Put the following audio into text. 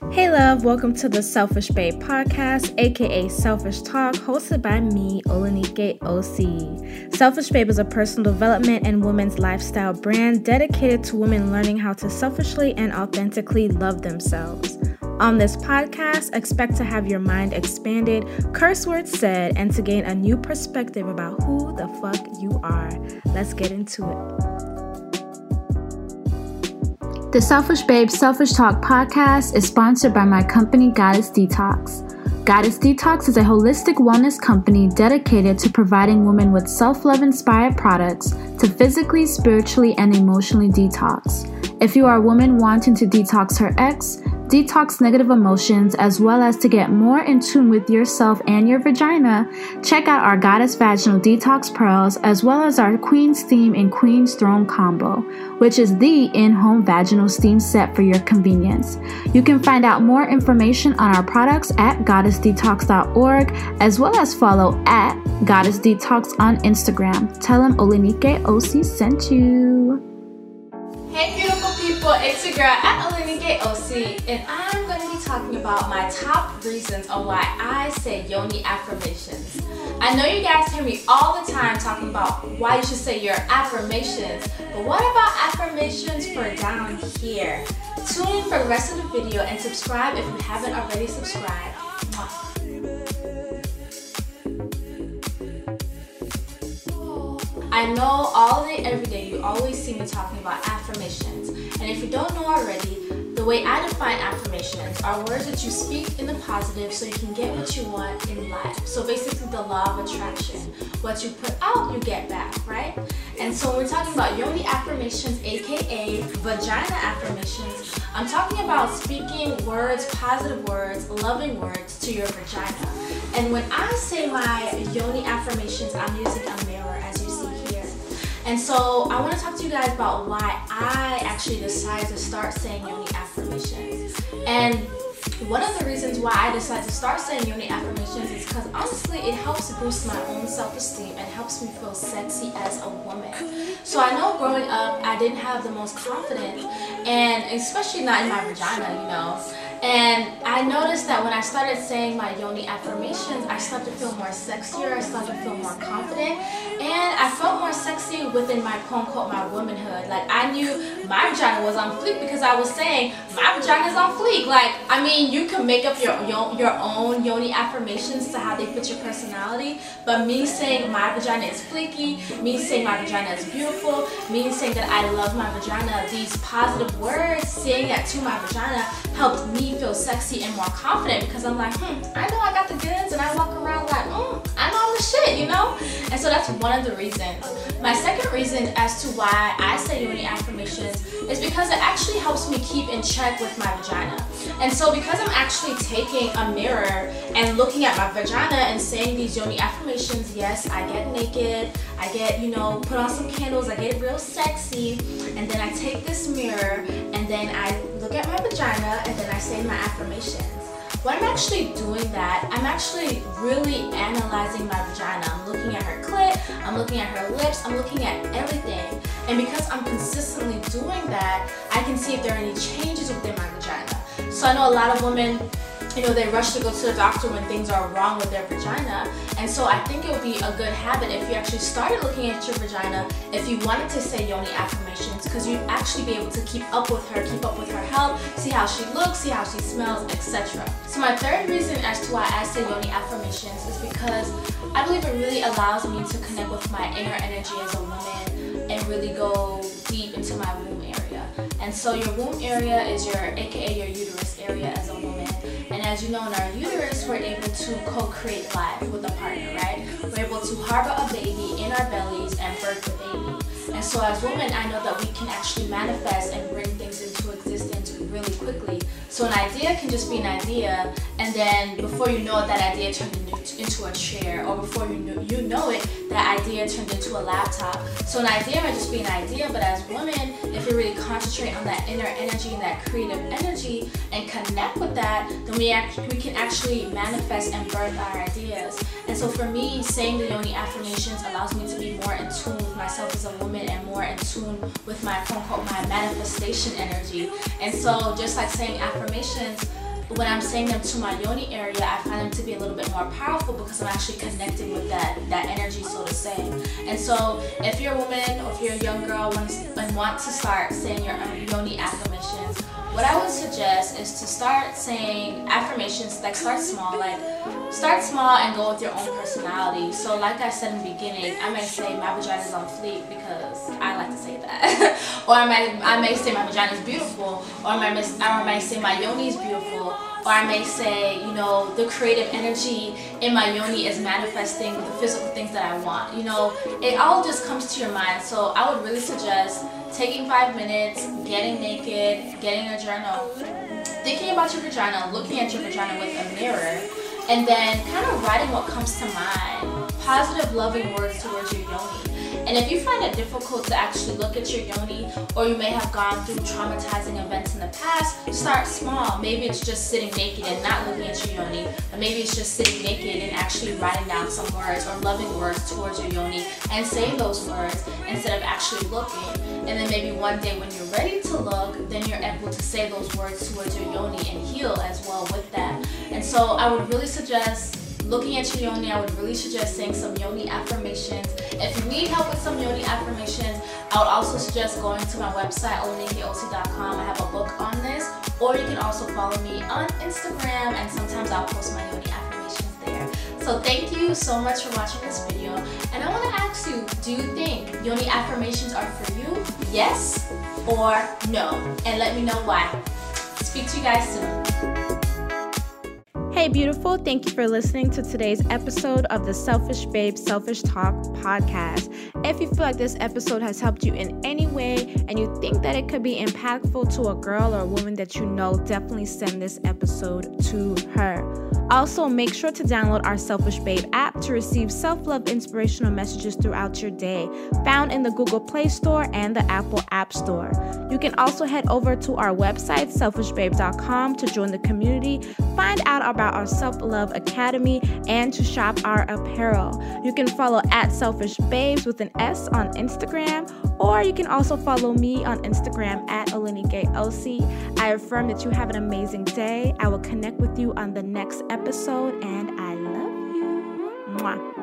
Hey love, welcome to the Selfish Babe podcast, aka Selfish Talk, hosted by me, Olanike OC. Selfish Babe is a personal development and women's lifestyle brand dedicated to women learning how to selfishly and authentically love themselves. On this podcast, expect to have your mind expanded, curse words said, and to gain a new perspective about who the fuck you are. Let's get into it. The Selfish Babe Selfish Talk podcast is sponsored by my company, Goddess Detox. Goddess Detox is a holistic wellness company dedicated to providing women with self-love inspired products to physically, spiritually, and emotionally detox. If you are a woman wanting to detox her ex, detox negative emotions, as well as to get more in tune with yourself and your vagina, check out our Goddess Vaginal Detox Pearls, as well as our Queen Steam and Queen's Throne combo, which is the in-home vaginal steam set for your convenience. You can find out more information on our products at goddessdetox.org, as well as follow at Goddess Detox on Instagram. Tell them Olanike OC sent you. Hey beautiful people, it's your girl at Olanike OC, and I'm going to be talking about my top reasons on why I say yoni affirmations. I know you guys hear me all the time talking about why you should say your affirmations, but what about affirmations for down here? Tune in for the rest of the video and subscribe if you haven't already subscribed. I know all day, every day, you always see me talking about affirmations. And if you don't know already, the way I define affirmations are words that you speak in the positive so you can get what you want in life. So basically the law of attraction. What you put out, you get back, right? And so when we're talking about yoni affirmations, aka vagina affirmations, I'm talking about speaking words, positive words, loving words to your vagina. And when I say my yoni affirmations, I'm using a mirror, as you see here. And so I want to talk to you guys about why I actually decided to start saying yoni affirmations. And one of the reasons why I decided to start saying yoni affirmations is because honestly it helps boost my own self-esteem and helps me feel sexy as a woman. So I know growing up I didn't have the most confidence, and especially not in my vagina, you know. And I noticed that when I started saying my yoni affirmations, I started to feel more sexier, I started to feel more confident, and I felt more sexy within my quote-unquote my womanhood. Like I knew my vagina was on fleek because I was saying my vagina is on fleek. Like, I mean, you can make up your own yoni affirmations to how they fit your personality, but me saying my vagina is fleeky, me saying my vagina is beautiful, me saying that I love my vagina, these positive words, saying that to my vagina helped me feel sexy and more confident because I'm like, I know I got the goods, and I walk around like, I know I'm the shit, you know? And so that's one of the reasons. My second reason as to why I say yoni affirmations is because it actually helps me keep in check with my vagina. And so because I'm actually taking a mirror and looking at my vagina and saying these yoni affirmations, yes, I get naked, I get, you know, put on some candles, I get real sexy, and then I take this mirror and then I look at my vagina and then I say my affirmations. When I'm actually doing that, I'm actually really analyzing my vagina. I'm looking at her clit, I'm looking at her lips, I'm looking at everything. And because I'm consistently doing that, I can see if there are any changes within my vagina. So I know a lot of women, you know, they rush to go to the doctor when things are wrong with their vagina. And so I think it would be a good habit if you actually started looking at your vagina, if you wanted to say yoni affirmations, because you'd actually be able to keep up with her health, see how she looks, see how she smells, etc. So my third reason as to why I say yoni affirmations is because I believe it really allows me to connect with my inner energy as a woman and really go deep into my womb area. And so your womb area is aka your uterus area as a woman. And as you know, in our uterus, we're able to co-create life with a partner, right? We're able to harbor a baby in our bellies and birth the baby. And so as women, I know that we can actually manifest and bring things into existence really quickly. So an idea can just be an idea, and then before you know it, that idea turned into a chair, or before you know it, that idea turned into a laptop. So an idea might just be an idea, but as women, if we really concentrate on that inner energy and that creative energy and connect with that, then we can actually manifest and birth our ideas. And so for me, saying the yoni affirmations allows me to be more in tune with myself as a woman and more in tune with my quote-unquote my manifestation energy. And so just like saying affirmations, when I'm saying them to my yoni area, I find them to be a little bit more powerful because I'm actually connecting with that energy, so to say. And so if you're a woman or if you're a young girl and want to start saying your yoni affirmations, what I would suggest is to start saying affirmations, like start small and go with your own personality. So like I said in the beginning, I may say my vagina is on fleek because I like to say that. Or I may say my vagina is beautiful, or I may say my yoni is beautiful, or I may say, you know, the creative energy in my yoni is manifesting the physical things that I want. You know, it all just comes to your mind. So I would really suggest taking 5 minutes, getting naked, getting a journal, thinking about your vagina, looking at your vagina with a mirror, and then kind of writing what comes to mind, positive, loving words towards your yoni. And if you find it difficult to actually look at your yoni, or you may have gone through traumatizing events in the past, start small. Maybe it's just sitting naked and not looking at your yoni, or maybe it's just sitting naked and actually writing down some words or loving words towards your yoni and saying those words instead of actually looking. And then maybe one day when you're ready to look, then you're able to say those words towards your yoni and heal as well with that. And so I would really suggest looking at your yoni. I would really suggest saying some yoni affirmations. If you need help with some yoni affirmations, I would also suggest going to my website, olanikeosi.com. I have a book on this. Or you can also follow me on Instagram, and sometimes I'll post my yoni affirmations there. So thank you so much for watching this video. And I want to ask you, do you think yoni affirmations are for you? Yes or no? And let me know why. Speak to you guys soon. Hey beautiful, thank you for listening to today's episode of the Selfish Babe Selfish Talk podcast. If you feel like this episode has helped you in any way and you think that it could be impactful to a girl or a woman that you know, definitely send this episode to her. Also, make sure to download our Selfish Babe app to receive self-love inspirational messages throughout your day, found in the Google Play Store and the Apple App Store. You can also head over to our website, selfishbabe.com, to join the community, find out about our Self-Love Academy, and to shop our apparel. You can follow at Selfish Babes with an S on Instagram, or you can also follow me on Instagram at olanikeosi. I affirm that you have an amazing day. I will connect with you on the next episode, and I love you. Mwah.